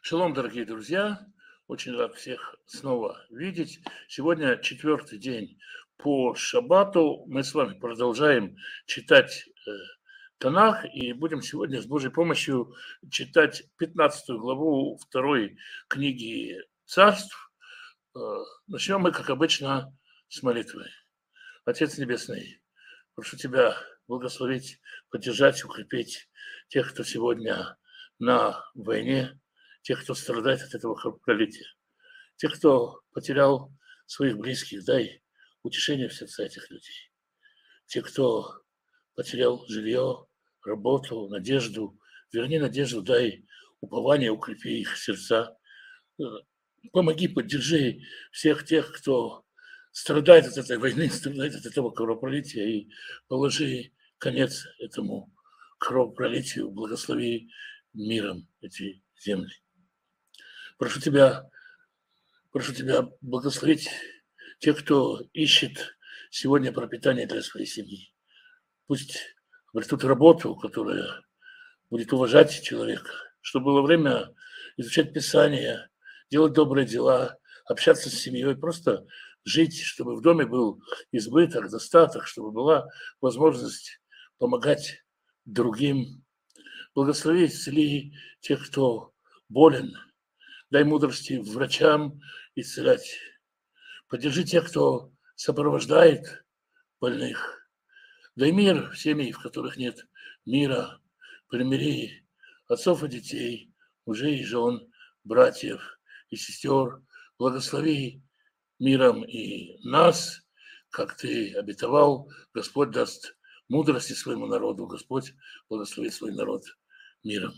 Шалом, дорогие друзья! Очень рад всех снова видеть. Сегодня четвертый день по шаббату. Мы с вами продолжаем читать Танах и будем сегодня с Божьей помощью читать 15 главу второй книги Царств. Начнем мы, как обычно, с молитвы. Отец Небесный, прошу Тебя благословить, поддержать, укрепить тех, кто сегодня на войне, тех, кто страдает от этого кровопролития, тех, кто потерял своих близких, дай утешение в сердца этих людей. Те, кто потерял жилье, работу, надежду, верни надежду, дай упование, укрепи их сердца. Помоги, поддержи всех тех, кто страдает от этой войны, страдает от этого кровопролития, и положи конец этому кровопролитию, благослови миром эти земли. Прошу тебя благословить тех, кто ищет сегодня пропитание для своей семьи. Пусть обретут работу, которая будет уважать человека, чтобы было время изучать Писание, делать добрые дела, общаться с семьей, просто жить, чтобы в доме был избыток, достаток, чтобы была возможность помогать другим. Благослови, исцели тех, кто болен. Дай мудрости врачам исцелять. Поддержи тех, кто сопровождает больных. Дай мир в семьи, в которых нет мира. Примири отцов и детей, мужей и жен, братьев и сестер. Благослови миром и нас, как Ты обетовал. Господь даст мудрости своему народу. Господь благословит свой народ миром.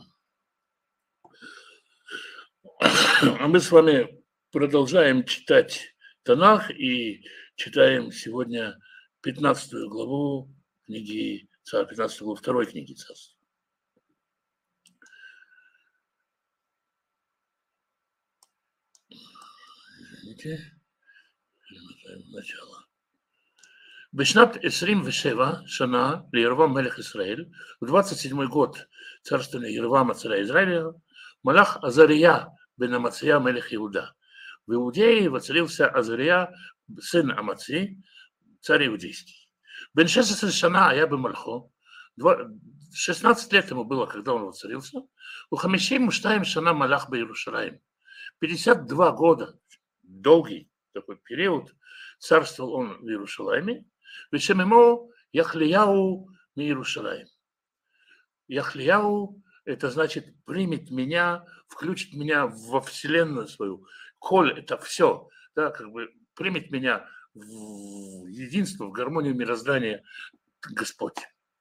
А мы с вами продолжаем читать Танах и читаем сегодня 15 главу книги Царств, 15 главу второй книги Царств. Извините, перемотаем начало. בשנת 27 שנה לירבעם מלך ישראל, ו-27 год царствования Яровама царя Израиля, מלך עזריה בן אמציה מלך יהודה. В Иудее воцарился Азария, сын Амаци, царь иудейский. Бен 16 шана я бы мальхо, 16 лет ему было, когда он воцарился. У Хамишим Муштаим шана малах бы Иерушалаим. 52 года, долгий такой период, царствовал он в Иерушалайме. Вешем ему Яхлияу ми Иерушалаим. Яхлияу – это значит примет меня, включит меня во вселенную свою. Коль – это все, да, как бы примет меня в единство, в гармонию мироздания Господь.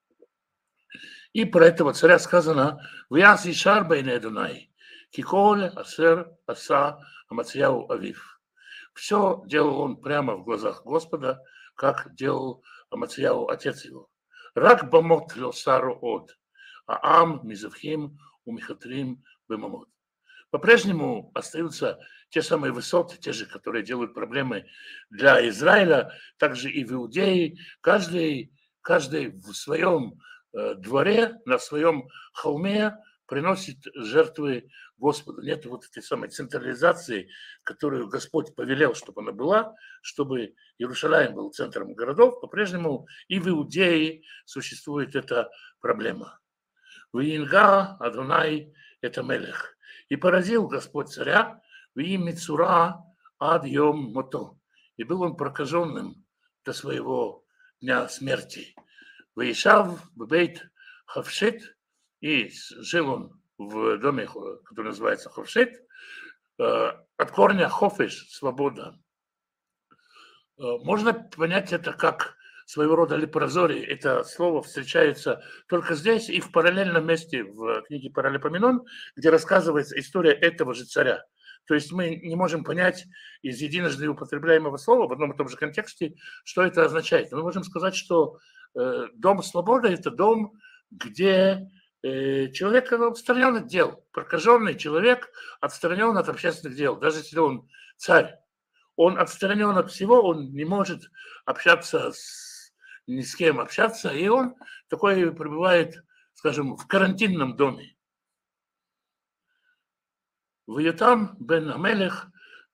И про этого царя сказано: «Вяз ишар бейне Адонай, киколь асер аса Амацияу авив». Все делал он прямо в глазах Господа, как делал Амацияу, отец его. Рак бамот лосару од, аам мизавхим умихатрим бемамот. По-прежнему остаются те самые высоты, те же, которые делают проблемы для Израиля, также и в Иудее. Каждый в своем дворе, на своем холме приносит жертвы Господу. Нет вот этой самой централизации, которую Господь повелел, чтобы она была, чтобы Иерусалим был центром городов. По-прежнему и в Иудее существует эта проблема. Виинга Адонай это Мелех. И поразил Господь царя в имя Цура ад йом мото. И был он прокаженным до своего дня смерти. Ваишав бейт Хавшет, и жил он в доме, который называется Хавшет, от корня хофеш, свобода. Можно понять это как своего рода лепрозорий. Это слово встречается только здесь и в параллельном месте в книге Паралипоменон, где рассказывается история этого же царя. То есть мы не можем понять из единожды употребляемого слова в одном и том же контексте, что это означает. Мы можем сказать, что дом свободы – это дом, где человек отстранен от дел. Прокаженный человек отстранен от общественных дел, даже если он царь. Он отстранен от всего, он не может общаться ни с кем общаться, и он такой пребывает, скажем, в карантинном доме. Вьютам бен Амелех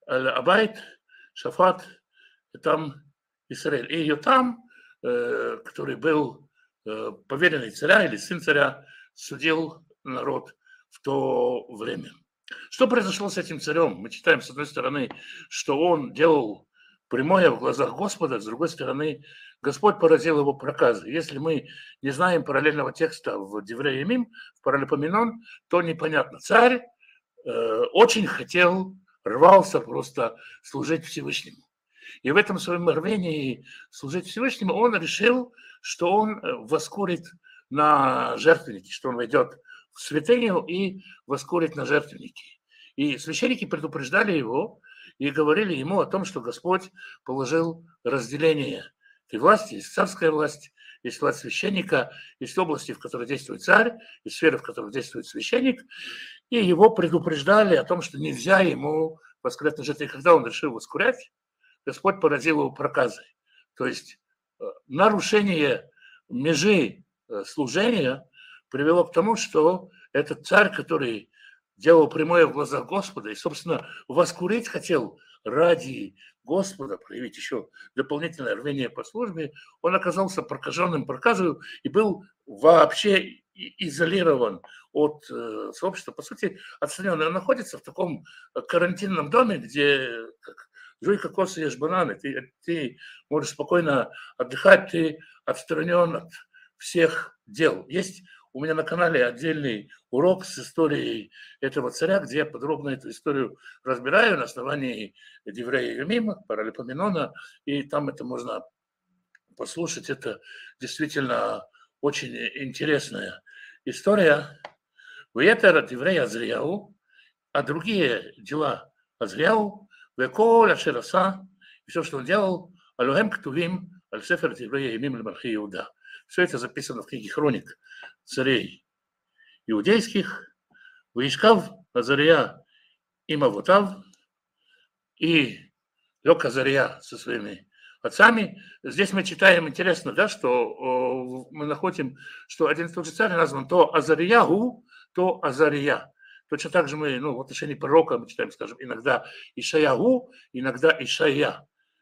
Абайт Шафат там Исраэль. И Ютам, который был поверенный царя или сын царя, судил народ в то время. Что произошло с этим царем? Мы читаем, с одной стороны, что он делал прямое в глазах Господа, с другой стороны, Господь поразил его проказы. Если мы не знаем параллельного текста в Деврей Ямим, в Паралипоменон, то непонятно. Царь очень хотел, рвался просто служить Всевышнему. И в этом своем рвении служить Всевышнему он решил, что он воскурит на жертвенники, что он войдет в святыню и воскурит на жертвенники. И священники предупреждали его и говорили ему о том, что Господь положил разделение этой власти. Есть царская власть, есть власть священника, есть области, в которых действует царь, есть сферы, в которых действует священник. И его предупреждали о том, что нельзя ему воскурять на жертве. И когда он решил воскурять, Господь поразил его проказой. То есть нарушение межи служения привело к тому, что этот царь, который делал прямое в глазах Господа и, собственно, воскурить хотел ради Господа, проявить еще дополнительное рвение по службе, он оказался прокаженным проказою и был вообще изолирован от сообщества, по сути, отстранен. Он находится в таком карантинном доме, где жуй кокосы, ешь бананы, ты можешь спокойно отдыхать, ты отстранен от всех дел. Есть у меня на канале отдельный урок с историей этого царя, где я подробно эту историю разбираю на основании Деврея Ямима, Паралипоменона, и там это можно послушать. Это действительно очень интересная история. Вьетер Деврея Азрияу, а другие дела Азрияу, Веколь Ашераса, и все, что он делал, Алухем Ктувим, Аль-Сефер Деврея Ямим Лемархи Иуда. Все это записано в книге Хроник царей иудейских. Ваишкав Азария им Авотав, и лег Азария со своими отцами. Здесь мы читаем, интересно, да, что мы находим, что один и тот же царь назван то Азарияу, то Азария. Точно так же мы, в отношении пророка мы читаем, скажем, иногда Ишаяу, иногда Ишая.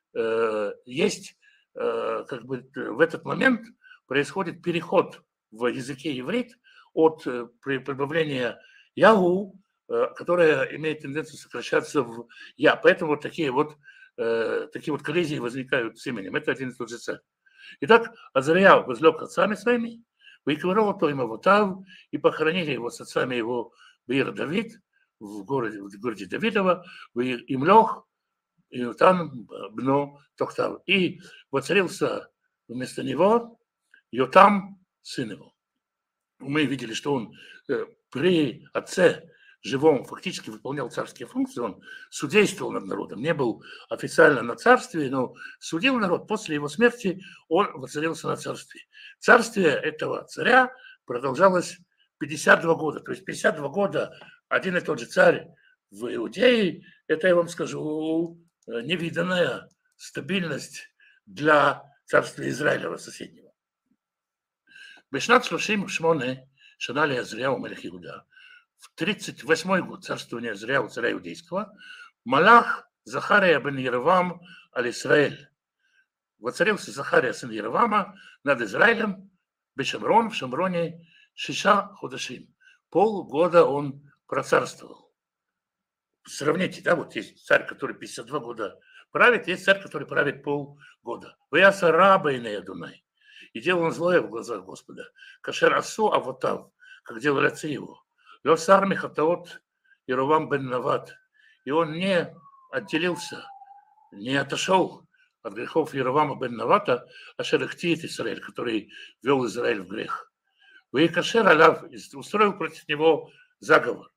Есть, как бы в этот момент происходит переход в языке иврит от прибавления Ягу, которая имеет тенденцию сокращаться в Я. Поэтому вот такие вот коллизии возникают с именем. Это один и тот же царь. Итак, Азария возлег отцами своими, выковорил то им Авотав, и похоронили его с отцами его Бир Давид, в городе Давидова, им лег, и там бно Тохтав. И воцарился вместо него Йотам, сын его. Мы видели, что он при отце живом фактически выполнял царские функции, он судействовал над народом, не был официально на царстве, но судил народ. После его смерти он воцарился на царстве. Царствие этого царя продолжалось 52 года. То есть 52 года один и тот же царь в Иудее, это, я вам скажу, невиданная стабильность для царства Израилева соседнего. בשנת 38 שנה לעזריהו מלך יהודה, в 38-й год царствования Азрияу, царя иудейского, Малах Захария бен Яровам аль-Исраэль. Воцарился Захария, сын Яровама, над Израилем, Бешамрон, в Шамроне, Шиша Ходашим. Полгода он процарствовал. Сравните, да, вот есть царь, который 52 года правит, есть царь, который правит полгода. Ваяса раба и Адунай. И делал он злое в глазах Господа. Кашер асу авотав, как делали отцы его. Лосар михатаот Яровам бен Нават. И он не отделился, не отошел от грехов Яровама бен Навата, ашер ихтиит Израиль, который вел Израиль в грех. И кашер алав устроил против него заговор.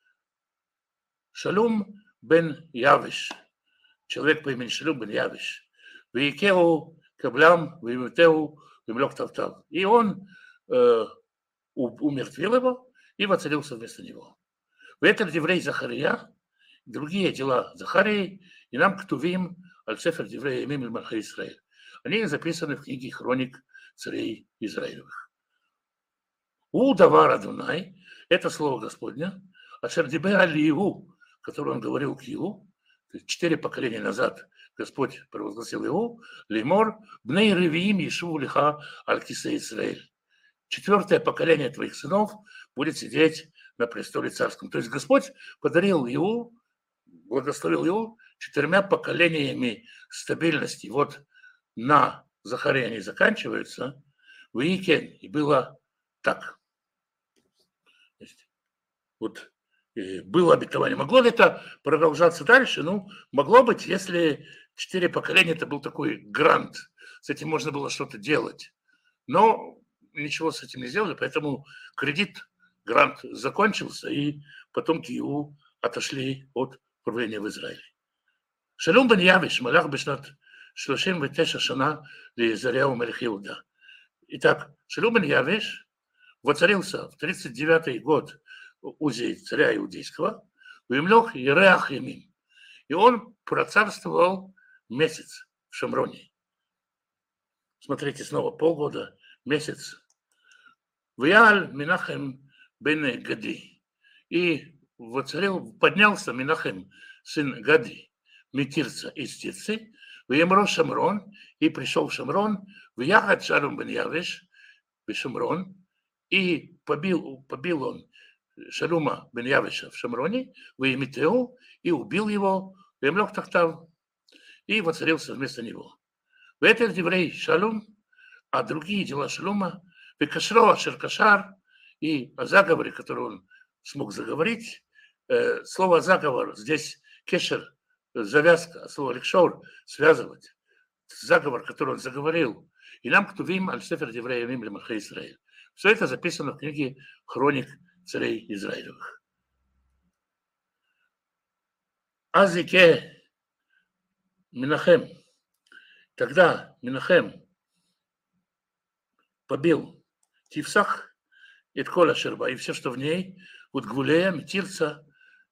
Шалум бен Явиш, человек по имени Шалум бен Явиш. Вейкеу каблям, веймутеу, веймлёк тавтав. И он умертвил его и воцарился вместо него. В этом Деврей Захария, другие дела Захарии, и нам ктувим аль-Сефер Деврей Ямим лемархи Исраэль. Они записаны в книге Хроник царей Израилевых. У давар Адунай, это слово Господня, ашер дибер аль-Иегу, которое он говорил к Иу, 4 поколения назад Господь провозгласил его, лимор, бней ревиим ешуву лиха аль-кисе Исраэль. 4 поколение твоих сынов будет сидеть на престоле царском. То есть Господь подарил его, благословил его 4 поколениями стабильности. Вот на Захаре они заканчиваются, в Иикен, и было так. Вот было обетование. Могло ли это продолжаться дальше? Ну, могло быть, если 4 поколения, это был такой грант. С этим можно было что-то делать. Но ничего с этим не сделали, поэтому кредит, грант закончился, и потомки его отошли от правления в Израиле. Шалом бен Явиш, малах бешнат 39 шана леизаряу мелех Иуда. Итак, Шалом бен Явиш воцарился в 39-й год Узии, царя иудейского, в Имлох Ереах Ямим. И он процарствовал месяц в Шамроне. Смотрите, снова полгода, месяц. Вяаль Минахем бен Гади. И воцарил, поднялся Минахем, сын Гади, Митирца из Тирцы, в Емро Шамрон, и пришел в Шамрон, в Яхад Шалом бен Явиш, в Шамрон, и побил он Шалума бен Явиша в Шамроне, в Емитеу, и убил его, в Емлох Тахтав, и воцарился вместо него. В этот еврей Шалум, а другие дела Шалума, в Кашро Шеркашар, и о заговоре, который он смог заговорить. Слово заговор здесь кешер, завязка, а слово ликшор связывать. Заговор, который он заговорил. И нам ктувим аль-сефер деврея ямим лемахе Исраэль. Все это записано в книге «Хроник царей Израилевых». Азике Минахем. Тогда Минахем побил Тивсах, Иткола Шерба, и все, что в ней, вот Гвулея, Митирца,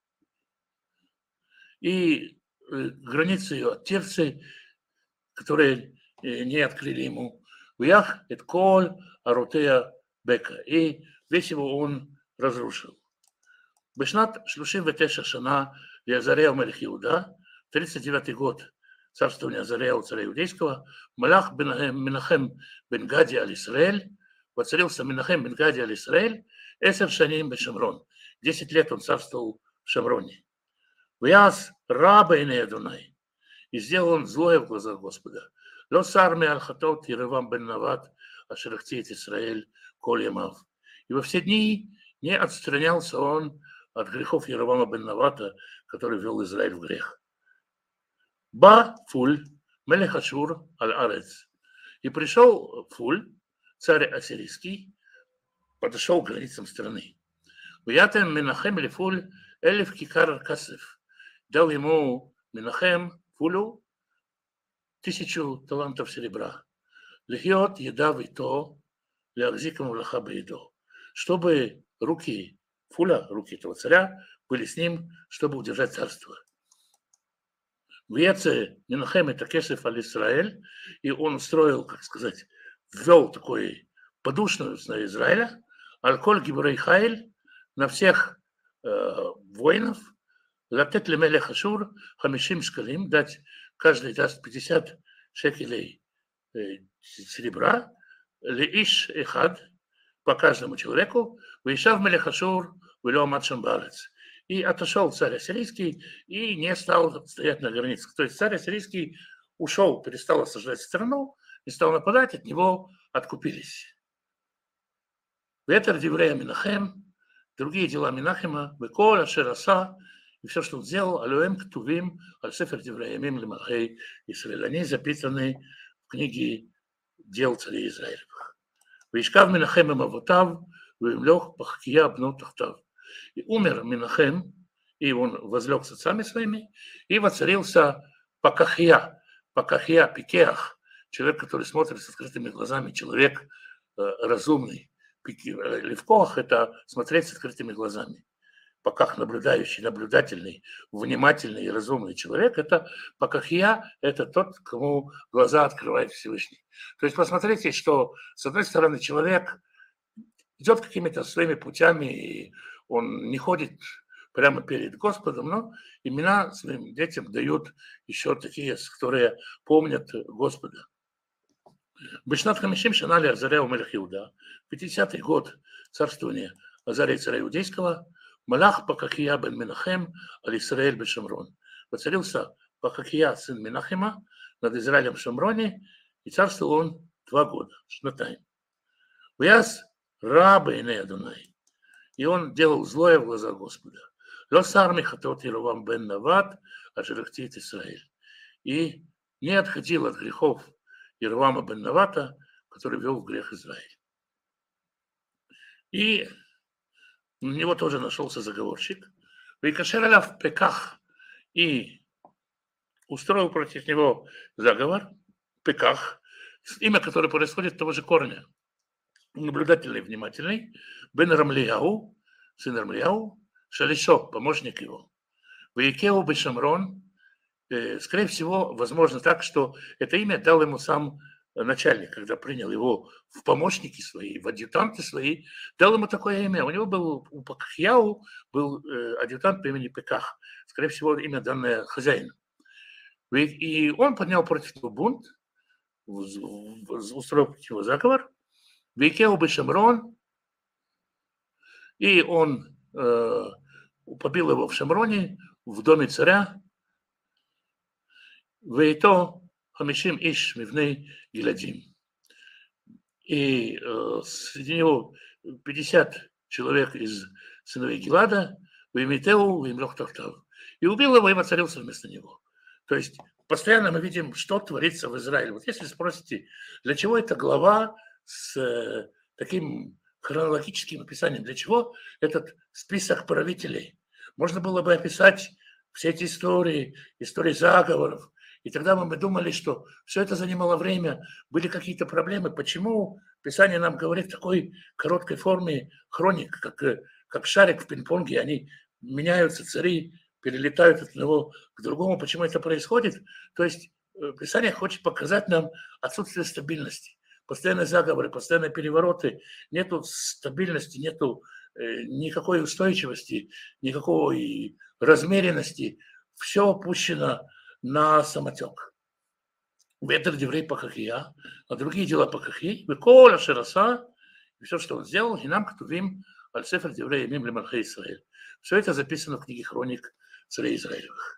и границы ее от Тирцы, которые не открыли ему. Уях, Итколь, Арутея, Бека. И весь его он разрушил. Бешнат 39 шана Азария мелех Иуда, 39-й год царствования Азария у царя иудейского, Малах Минахем бен Гади аль-Исраэль, воцарился Минахем бен Гади аль-Исраэль, 10 шаним бешамрон. 10 лет он царствовал в Шамроне. Вяз раба и неядунай. И сделал он злое в глазах Господа. Ло сарми аль-хатот Еревам бен Нават ашерахтит Исраэль коль ямав. И во все дни не отстранялся он от грехов Еревама бен Навата, который вел Израиль в грех. Ба Фуль, мелех Ашур аль-Арец. И пришел Фуль, царь ассирийский, подошел к границам страны. Уятем Минахем или Фуль элев кикар касев. Дал ему Минахем, Фулю, 1000 талантов серебра. Лихьот еда вито, лягзикам влаха бейдо. Чтобы руки Фуля, руки этого царя, были с ним, чтобы удержать царство. В Яце Минахем это кесев аль-Исраэль, и он устроил, как сказать, ввел такой подушную на Израиля, аль-коль гибрей хайль, на всех воинов, латет лемелех Ашур, хамишим шкалим, дать, каждый даст 50 шекелей серебра, леиш эхад, по каждому человеку, вышав мелех Ашур, вылем атшамбалец. И отошел царь ассирийский и не стал стоять на границах. То есть царь ассирийский ушел, перестал осаждать страну, не стал нападать, от него откупились. Ветер Деврея Минахем, другие дела Минахема, Беколя, Шераса, и все, что он сделал, Алюэм Ктувим, Аль-Сефер Деврея Ямим Лемахей Исраэль. Они записаны в книге дел царей Израилевых. Вишкав Минахем им авотав, вимлех пахкия бнот тахтав. И умер Минахем, и он возлег с отцами своими, и воцарился Пакахия, Пикеах, человек, который смотрит с открытыми глазами, человек разумный. Левкоах – это смотреть с открытыми глазами. Паках – наблюдающий, наблюдательный, внимательный и разумный человек. Это Пакахия – это тот, кому глаза открывает Всевышний. То есть посмотрите, что с одной стороны человек идет какими-то своими путями, и он не ходит прямо перед Господом, но имена своим детям дают еще такие, которые помнят Господа. Бешнат Хамишим Шана Азаря Мелех Иуда, 50-й год царствования Азария царя Иудейского, Малах Пакахия бен Менахем аль-Исраэль бен Шамрон. Воцарился Пакахия, сын Менахема, над Израилем в Шамроне, и царствовал он 2 года, Шнатайм. Вяз раба иней Адонай. И он делал злое в глазах Господа. Лосар михатот Яровам бен Нават, ашерахтит Исраэль. И не отходил от грехов Яровама бен Навата, который вел в грех Израиль. И на него тоже нашелся заговорщик. Вейкашер аляв Пеках. И устроил против него заговор. Пеках. Имя, которое происходит от того же корня. Наблюдательный, внимательный. Бен Рамлияу, сын Рамлияу, Шалишо, помощник его. Вейкеу бешамрон. Скорее всего, возможно так, что это имя дал ему сам начальник, когда принял его в помощники свои, в адъютанты свои, дал ему такое имя. У него был, у Пакахьяу был адъютант по имени Пеках. Скорее всего, имя данное хозяину. И он поднял против него бунт, устроил против него заговор. Вейкеу бешамрон. И он побил его в Шамроне, в доме царя. Вейто хамишим иш мивней гиладим. И среди него 50 человек из сыновей Гилада, веймитеу, веймлох тахтав. И убил его, и воцарился вместо него. То есть постоянно мы видим, что творится в Израиле. Вот если спросите, для чего эта глава с таким хронологическим описанием, для чего этот список правителей? Можно было бы описать все эти истории заговоров, и тогда мы бы думали, что все это занимало время, были какие-то проблемы. Почему Писание нам говорит в такой короткой форме хроник, как шарик в пинг-понге, они меняются, цари перелетают от одного к другому. Почему это происходит? То есть Писание хочет показать нам отсутствие стабильности. Постоянные заговоры, постоянные перевороты, нету стабильности, нету никакой устойчивости, никакой размеренности. Все опущено на самотек. Ветер деврей Пакахия, а другие дела Пакахи, Векола Шераса, и все, что он сделал, и нам Ктувим Аль-Сефер деврей Мим Лемархе Исраэль. Все это записано в книге хроник царей Израилевых.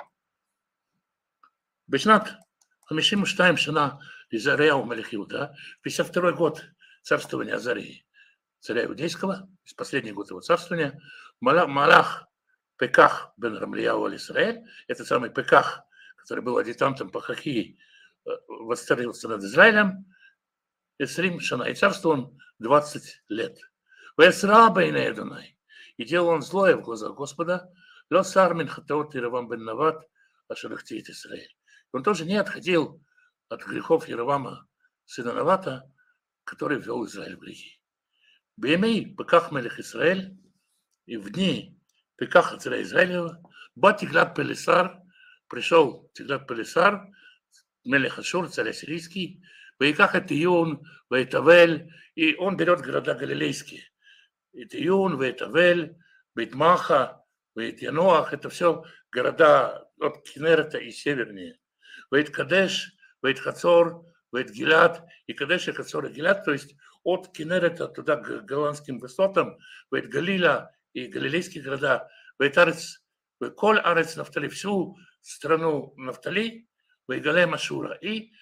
Бешнат Хамишим Штайм Шана Изареяу Мелех Иуда, 52-й год царствования Азарии, царя Иудейского, последний год его царствования, Малах Пеках бен Рамлияу аль-Исраэль, это самый Пеках, который был адъютантом Пакахии, воцарился над Израилем, Эсрим Шана, и царствовал он 20 лет. Весраба иней Адонай, и делал он злое в глазах Господа, Лосар мин хатаот Яровам бен Нават ашерахтит Исраэль. Он тоже не отходил от грехов Яровама, сына Навата, который ввел Израиль в грехи. Бемей Пеках мелех Исраэль, и в дни Пекаха царя Израилева, ба Тиглат-Пилесар, пришел Тиглат-Пилесар, мелех Ашур, царь сирийский, Вейках Этиюн, Вейтавель, и он берет города галилейские. Этиюн, Вейтавель, Бейтмаха, Вейтянуах, это все города от Кинерета и севернее. Вейт-Кадеш, Вейт-Хацор, Вейт-Гилад, и Кадеш, и Хацор, и Гилад, то есть от Кинерета туда к голландским высотам, Вейт-Галила и галилейские города, Вейт-Арец, Коль Арец Нафтали, всю страну Нафтали, Вейгале Машура, и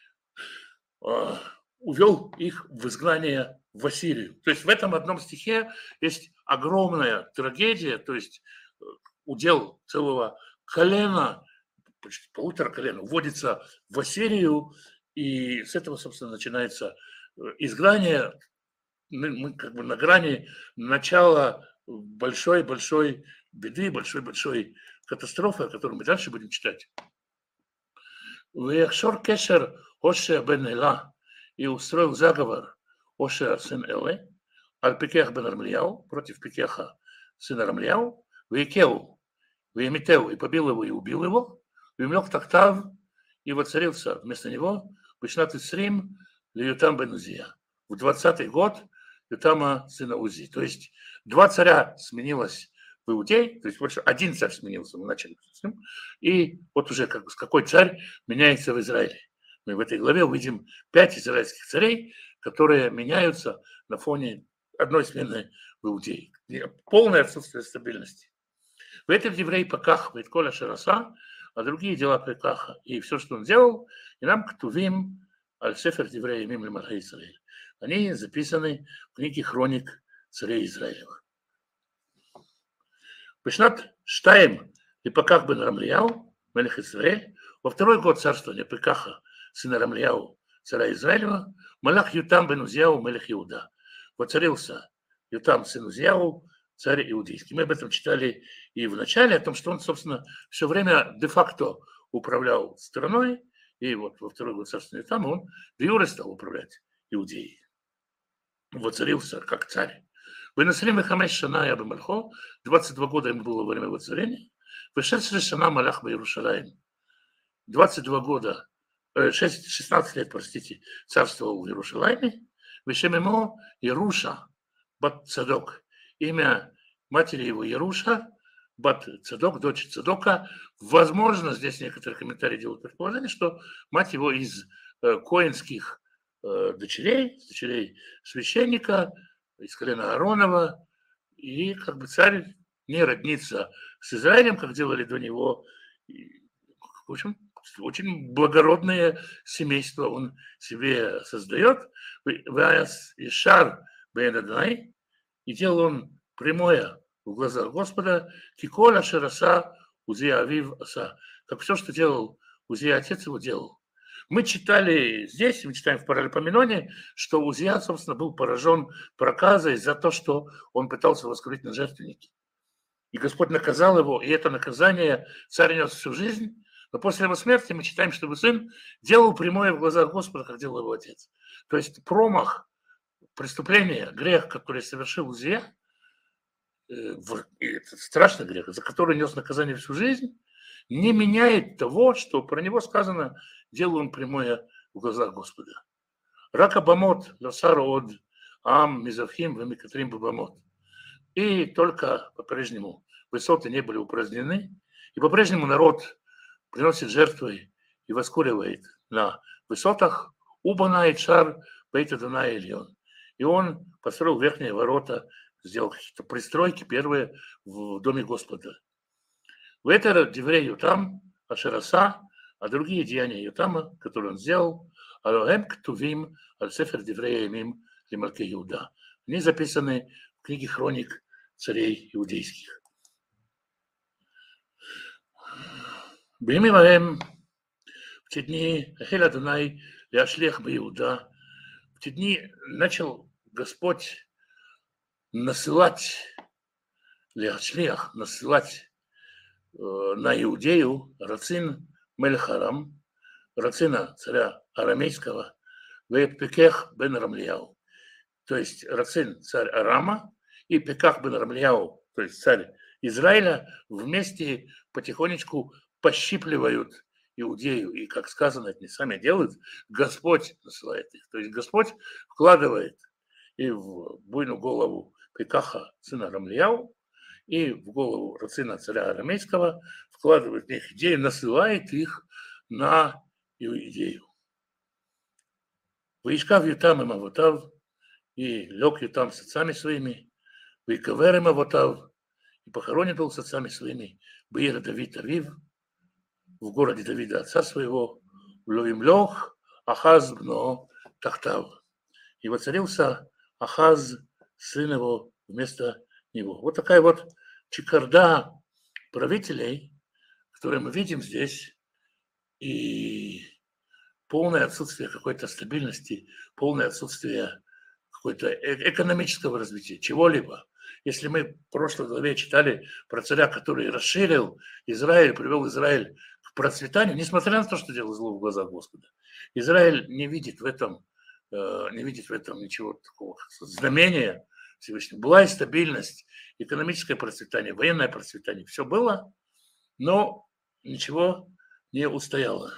увел их в изгнание в Ассирию. То есть в этом одном стихе есть огромная трагедия, то есть удел целого колена, почти 1,5 колена, вводится в Ассирию, и с этого, собственно, начинается изгнание. Мы как бы на грани начала большой-большой беды, большой-большой катастрофы, о которой мы дальше будем читать. Вехшор кешер Оше бен Эла, и устроил заговор Оше сын Эле, аль-Пекех бен Рамлияу, против Пекеха сына Рамлияу, Вейкеу, Веймитеу, и побил его, и убил его, Веймлох Тахтав, и воцарился вместо него Бешнат Исрим Ютам бен Узия, в 20-й год Ютама сына Узи. То есть 2 царя сменилось в Иудее, то есть больше один царь сменился, мы начали с ним, и вот уже как бы какой царь меняется в Израиле. Мы в этой главе увидим 5 израильских царей, которые меняются на фоне одной смены в Иудее. Полное отсутствие стабильности. В этом еврей Паках, Вейтколя Шараса, а другие дела Пакаха. И все, что он делал, и нам ктувим аль-сефер еврея мим лемарха Израиль. Они записаны в книге хроник царей Израилевых. Бешнат Штаем и Паках бен Рамлияу, мелех Израиль, во второй год царствования Пакаха, сына Рамлияу, царя Израилева, Малах Ютам бен Узияу, мелех Иуда. Воцарился Ютам, сын Узияу, царь иудейский. Мы об этом читали и в начале, о том, что он, собственно, все время де-факто управлял страной, и вот во второй год царствования Ютама он в юре стал управлять Иудеей. Воцарился как царь. Выносили Хамеш Шана я Мальхо, 22 года ему было во время воцарения. Вышедшая Шана Малах бы Иерушалаим. 22 года, 16 лет, простите, царствовал в Иерушалайме. Вишемемо Ируша бат Цадок. Имя матери его Ируша бат Цадок, дочь Цадока. Возможно, здесь некоторые комментарии делают предположение, что мать его из коинских дочерей священника, из колена Ааронова, и как бы царь не роднится с Израилем, как делали до него. И, в общем, очень благородное семейство он себе создает. Ишар бен Адонай, и делал он прямое в глазах Господа, киколя шераса Узия Авив Аса, как все, что делал Узия, отец его делал. Мы читали здесь, мы читаем в Паралипоменоне, что Узия, собственно, был поражен проказой за то, что он пытался воскурить на жертвеннике. И Господь наказал его, и это наказание царь нес всю жизнь. Но после его смерти мы читаем, что его сын делал прямое в глазах Господа, как делал его отец. То есть промах, преступление, грех, который совершил Узия, это страшный грех, за который нес наказание всю жизнь, не меняет того, что про него сказано, делал он прямое в глазах Господа. Рака бамот, лосару от ам, мизавхим, вамикатрим бабамот. И только по-прежнему высоты не были упразднены, и по-прежнему народ приносит жертвы и воскуривает на высотах Убана и Шар Бейт Адонай Ильон. И он построил верхние ворота, сделал какие-то пристройки первые в доме Господа. В это еврей Ютам, Ашераса, а другие деяния Ютама, которые он сделал, Алоэм Ктувим, Аль-Сефер Деврея Имим Лимальке Иуда. Они записаны в книге хроник царей иудейских. Биемим аэм, в те дни Ахель Адонай Ляшлех Беиуда, в те дни начал Господь насылать, Ляшлех, насылать на Иудею Рацин Мельхарам, Рацина царя арамейского, Вепекех бен Рамлияу, то есть Рацин царь Арама и Пеках бен Рамлияу, то есть царь Израиля, вместе потихонечку пощипливают Иудею. И, как сказано, это не сами делают, Господь насылает их. То есть Господь вкладывает и в буйную голову Пекаха, сына Рамлияу, и в голову Рацина царя арамейского вкладывает в них идею, насылает их на идею. Ваишкав Ютам им Авотав, и лег Ютам с отцами своими, Ваикавер им Авотав, и похоронен был с отцами своими, Баир Давид Авив, в городе Давида отца своего, в Лоимлох, Ахаз бно Тахтав. И воцарился Ахаз, сын его, вместо него. Вот такая вот чекарда правителей, которые мы видим здесь, и полное отсутствие какой-то стабильности, полное отсутствие какой-то экономического развития, чего-либо. Если мы в прошлой главе читали про царя, который расширил Израиль, привел Израиль к процветанию, несмотря на то, что делал зло в глазах Господа, Израиль не видит в этом ничего такого знамения Всевышнего. Была и стабильность, экономическое процветание, военное процветание, все было, но ничего не устояло.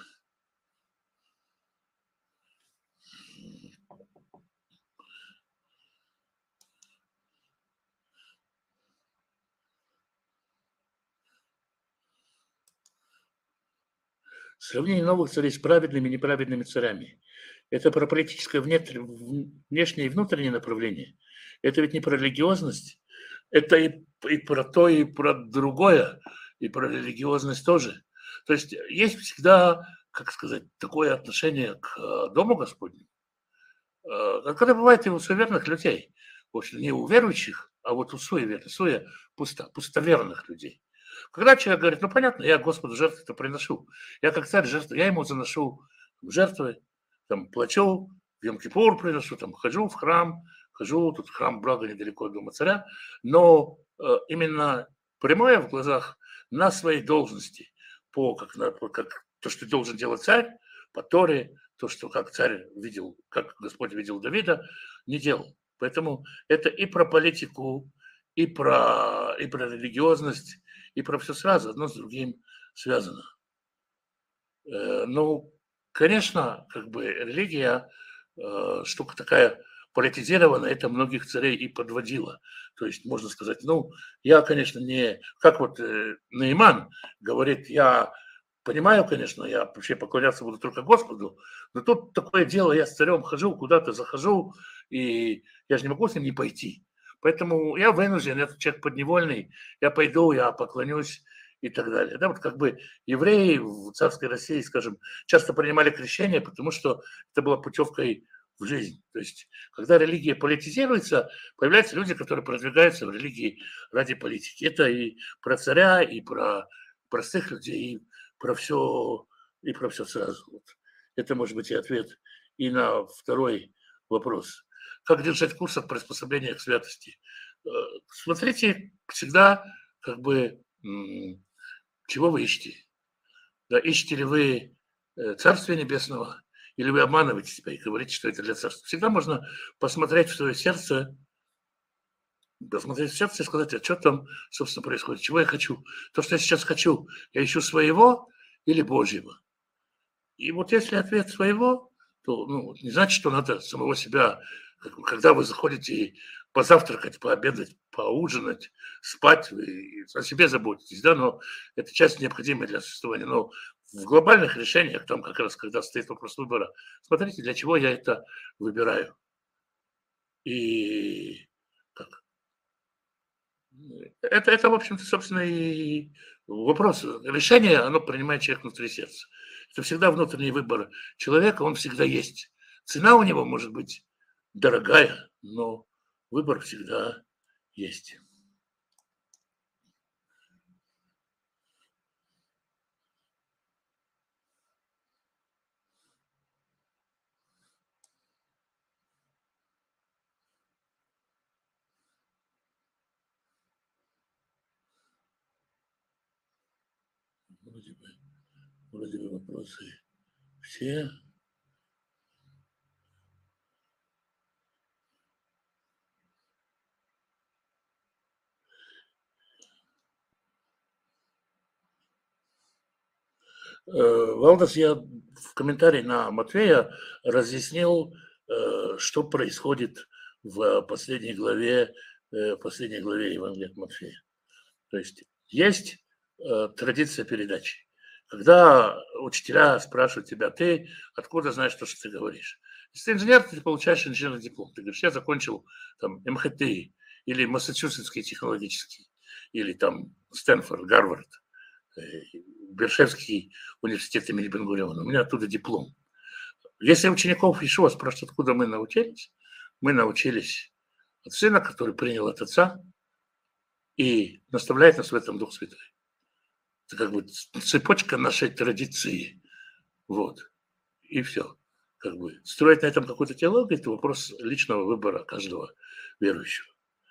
Сравнение новых царей с праведными и неправедными царями. Это про политическое внешнее и внутреннее направление. Это ведь не про религиозность. Это и про то, и про другое, и про религиозность тоже. То есть есть всегда, как сказать, такое отношение к Дому Господню, когда бывает и у суеверных людей, в общем, не у верующих, а вот у суеверных, пустоверных людей. Когда человек говорит, ну понятно, я Господу жертву-то приношу, я как царь жертву, я ему заношу жертвы, там, плачу, в Йом-Кипур приношу, там, хожу в храм, хожу, тут храм, благо, недалеко от Дома царя, но именно прямое в глазах на своей должности, как то, что должен делать царь, по Торе, то, что как царь видел, как Господь видел Давида, не делал. Поэтому это и про политику, и про религиозность, и про все сразу, одно с другим связано. Ну, конечно, как бы религия, штука такая политизированная, это многих царей и подводило. То есть можно сказать, ну, я, конечно, не... Как вот Наиман говорит, я понимаю, конечно, я вообще поклоняться буду только Господу, но тут такое дело, я с царем хожу, куда-то захожу, и я же не могу с ним не пойти. Поэтому я вынужден, я человек подневольный, я пойду, я поклонюсь и так далее. Да, вот как бы евреи в царской России, скажем, часто принимали крещение, потому что это было путевкой в жизнь. То есть, когда религия политизируется, появляются люди, которые продвигаются в религии ради политики. Это и про царя, и про простых людей, и про все сразу. Вот. Это может быть и ответ и на второй вопрос. Как держать курс от приспособления к святости? Смотрите всегда, как бы, чего вы ищете. Да, ищете ли вы Царствия Небесного, или вы обманываете себя и говорите, что это для Царства. Всегда можно посмотреть в свое сердце, посмотреть в сердце и сказать, а что там, собственно, происходит, чего я хочу. То, что я сейчас хочу, я ищу своего или Божьего. И вот если ответ своего, то не значит, что надо самого себя, когда вы заходите позавтракать, пообедать, поужинать, спать, вы о себе заботитесь, да, но это часть необходимая для существования. Но в глобальных решениях, там как раз, когда стоит вопрос выбора, смотрите, для чего я это выбираю. И как? Это, в общем-то, собственно, и вопрос. Решение, оно принимает человек внутри сердца. Это всегда внутренний выбор человека, он всегда есть. Цена у него может быть дорогая, но выбор всегда есть. Вроде бы вопросы все. Валдас, я в комментарии на Матфея разъяснил, что происходит в последней главе Евангелия от Матфея. То есть традиция передачи. Когда учителя спрашивают тебя, ты откуда знаешь то, что ты говоришь? Если ты инженер, ты получаешь инженерный диплом. Ты говоришь, я закончил там МХТ или Массачусетский технологический, или там Стэнфорд, Гарвард, Бершевский университет имени Бен-Гуриона. У меня оттуда диплом. Если учеников Ишуа спрашивают, откуда мы научились от сына, который принял от отца, и наставляет нас в этом Дух Святой. Это как бы цепочка нашей традиции. Вот. И все. Как бы строить на этом какую-то теологию – это вопрос личного выбора каждого верующего.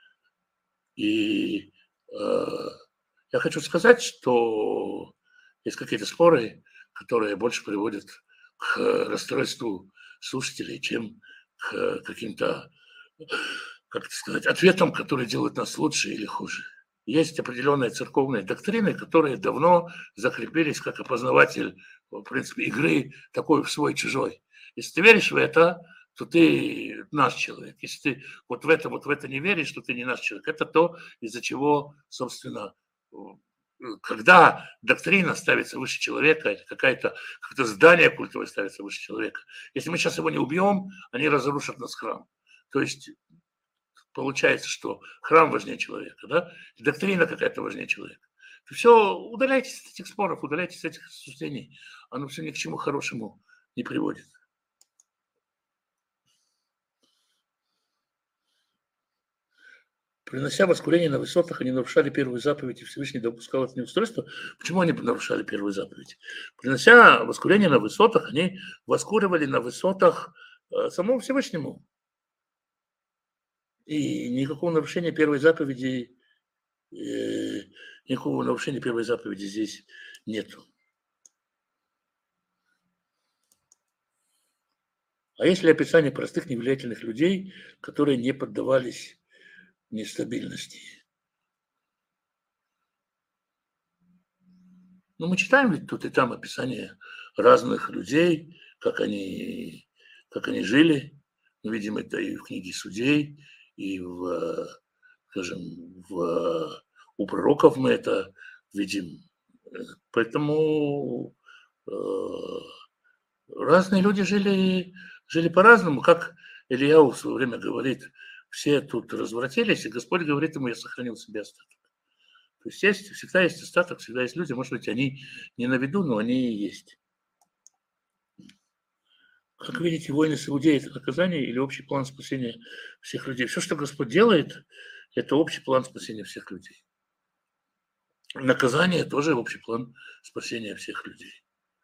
И я хочу сказать, что есть какие-то споры, которые больше приводят к расстройству слушателей, чем к каким-то, как это сказать, ответам, которые делают нас лучше или хуже. Есть определенные церковные доктрины, которые давно закрепились как опознаватель, в принципе, игры такой в свой-чужой. Если ты веришь в это, то ты наш человек. Если ты вот в это не веришь, то ты не наш человек. Это то, из-за чего, собственно, когда доктрина ставится выше человека, или какое-то здание культовое ставится выше человека, если мы сейчас его не убьем, они разрушат нас храм. То есть получается, что храм важнее человека, да? И доктрина какая-то важнее человека. Все, удаляйтесь от этих споров, удаляйтесь от этих рассуждений. Оно все ни к чему хорошему не приводит. Принося воскурение на высотах, они нарушали первую заповедь, и Всевышний допускал это неустройство. Почему они нарушали первую заповедь? Принося воскурение на высотах, они воскуривали на высотах самому Всевышнему. И никакого нарушения первой заповеди, здесь нету. А есть ли описание простых невлиятельных людей, которые не поддавались нестабильности? Ну, мы читаем ведь тут и там описание разных людей, как они жили. Мы видим это и в книге Судей, и скажем, у пророков мы это видим. Поэтому разные люди жили по-разному. Как Ильяу в свое время говорит, все тут развратились, и Господь говорит ему, я сохранил себе остаток. То есть всегда есть остаток, всегда есть люди, может быть, они не на виду, но они и есть. Как видите, войны с Иудеей – это наказание или общий план спасения всех людей? Все, что Господь делает, это общий план спасения всех людей. Наказание тоже общий план спасения всех людей.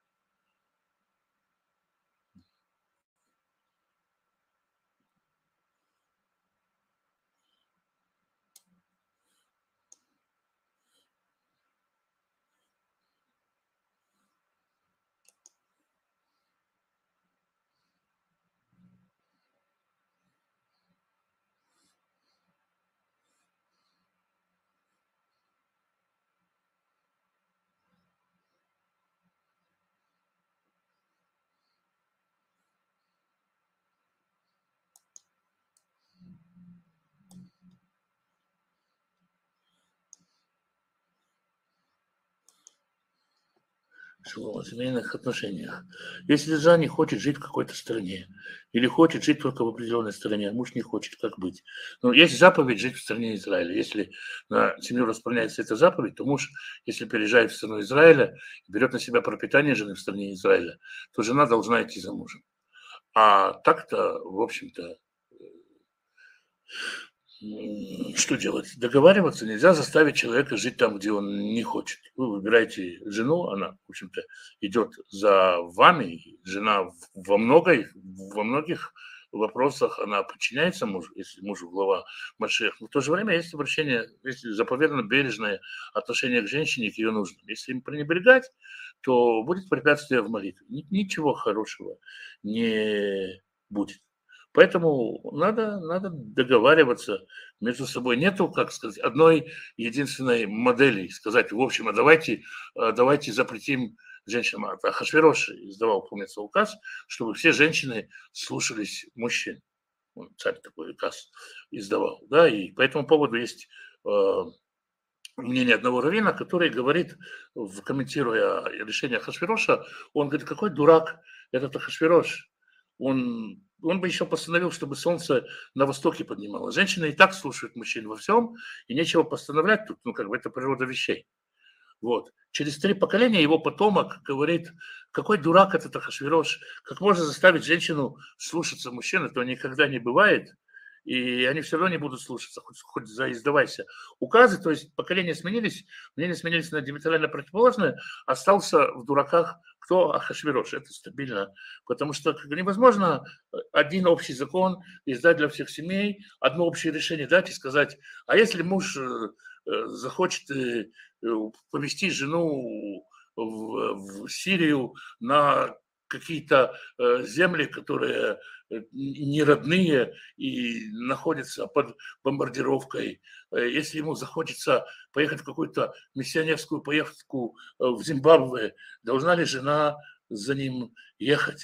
В семейных отношениях. Если жена не хочет жить в какой-то стране, или хочет жить только в определенной стране, а муж не хочет, как быть? Но есть заповедь жить в стране Израиля. Если на семью распространяется эта заповедь, то муж, если переезжает в страну Израиля, берет на себя пропитание жены в стране Израиля, то жена должна идти за мужем. А так-то, в общем-то, что делать? Договариваться нельзя заставить человека жить там, где он не хочет. Вы выбираете жену, она, в общем-то, идет за вами. Жена во многих вопросах она подчиняется мужу, если мужу глава Машех. Но в то же время есть обращение, есть заповедано бережное отношение к женщине, к ее нуждам. Если им пренебрегать, то будет препятствие в молитве. Ничего хорошего не будет. Поэтому надо договариваться между собой. Нету, как сказать, одной единственной модели. Сказать, в общем, давайте запретим женщинам. Ахашвирош издавал, помнится, указ, чтобы все женщины слушались мужчин. Он, царь такой указ издавал. Да? И по этому поводу есть мнение одного раввина, который говорит, комментируя решение Ахашвироша, он говорит, какой дурак этот Ахашвирош. Он бы еще постановил, чтобы солнце на востоке поднималось. Женщины и так слушают мужчин во всем, и нечего постановлять тут, это природа вещей. Вот. Через 3 поколения его потомок говорит, какой дурак этот Ахашвирош, как можно заставить женщину слушаться мужчин, этого никогда не бывает, и они все равно не будут слушаться, хоть заиздавайся. Указы, то есть поколения сменились, мнения сменились на диаметрально противоположное, остался в дураках кто? Ахашвирош. Это стабильно, потому что невозможно один общий закон издать для всех семей, одно общее решение дать и сказать, а если муж захочет повести жену в Сирию на какие-то земли, которые не родные и находятся под бомбардировкой. Если ему захочется поехать в какую-то миссионерскую поездку в Зимбабве, должна ли жена за ним ехать?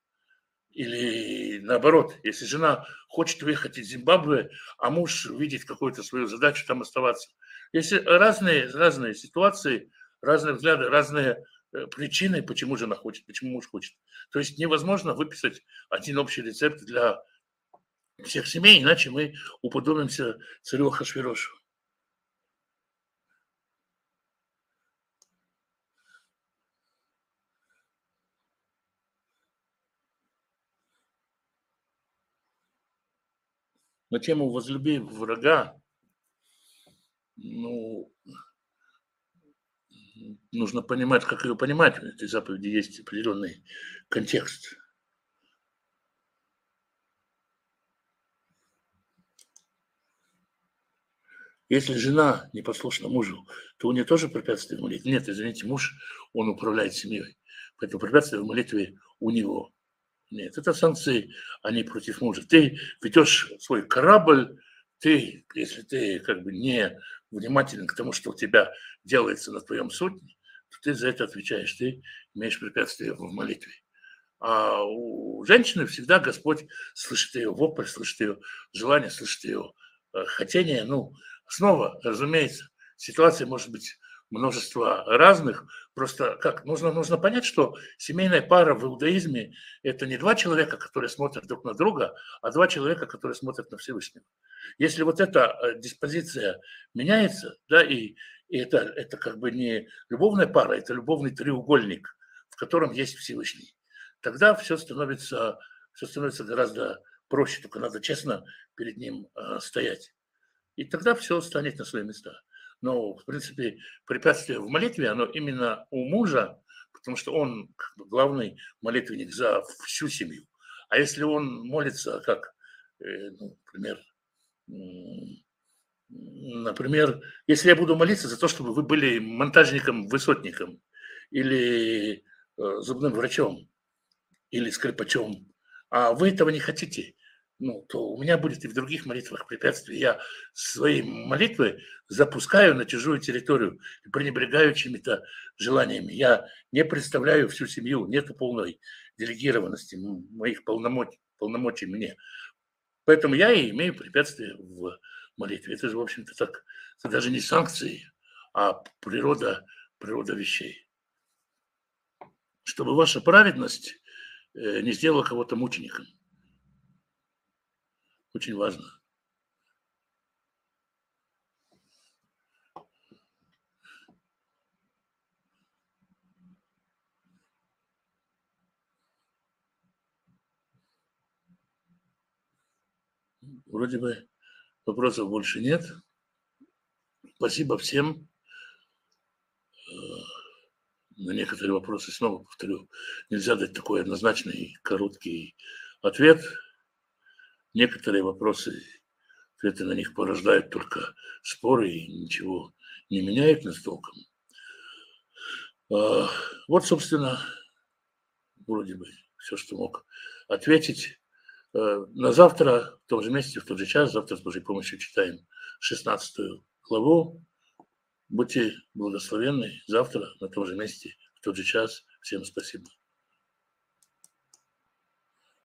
Или наоборот, если жена хочет уехать из Зимбабве, а муж видит какую-то свою задачу там оставаться, Есть разные ситуации, разные взгляды, разные причины, почему жена хочет, почему муж хочет. То есть невозможно выписать один общий рецепт для всех семей, иначе мы уподобимся царю Ахашвирошу. На тему «возлюби врага», ну, нужно понимать, как ее понимать. В этой заповеди есть определенный контекст. Если жена непослушна мужу, то у нее тоже препятствие в молитве. Нет, извините, муж, он управляет семьей. Поэтому препятствие в молитве у него. Нет, это санкции, они против мужа. Ты ведешь свой корабль, ты, если ты как бы не внимателен к тому, что у тебя делается на твоем судне, то ты за это отвечаешь, ты имеешь препятствие в молитве. А у женщины всегда Господь слышит ее вопль, слышит ее желание, слышит ее хотение. Ну, снова, разумеется, ситуация может быть множество разных. Просто как нужно понять, что семейная пара в иудаизме это не два человека, которые смотрят друг на друга, а два человека, которые смотрят на Всевышнего. Если вот эта диспозиция меняется, да, и это как бы не любовная пара, это любовный треугольник, в котором есть Всевышний, тогда все становится гораздо проще, только надо честно перед ним стоять. И тогда все станет на свои места. Но, в принципе, препятствие в молитве, оно именно у мужа, потому что он как бы главный молитвенник за всю семью. А если он молится, как, например, если я буду молиться за то, чтобы вы были монтажником-высотником или зубным врачом, или скрипачом, а вы этого не хотите, ну, то у меня будет и в других молитвах препятствия. Я свои молитвы запускаю на чужую территорию и пренебрегаю чьими-то желаниями. Я не представляю всю семью, нету полной делегированности моих полномочий мне. Поэтому я и имею препятствия в молитве. Это же, в общем-то, так, это даже не санкции, а природа вещей. Чтобы ваша праведность не сделала кого-то мучеником. Очень важно. Вроде бы вопросов больше нет. Спасибо всем. На некоторые вопросы, снова повторю, нельзя дать такой однозначный короткий ответ. Некоторые вопросы, ответы на них порождают только споры и ничего не меняют нас толком. Вот, собственно, вроде бы все, что мог ответить. На завтра, в том же месте, в тот же час, завтра с Божьей помощью читаем 16 главу. Будьте благословенны. Завтра на том же месте, в тот же час. Всем спасибо.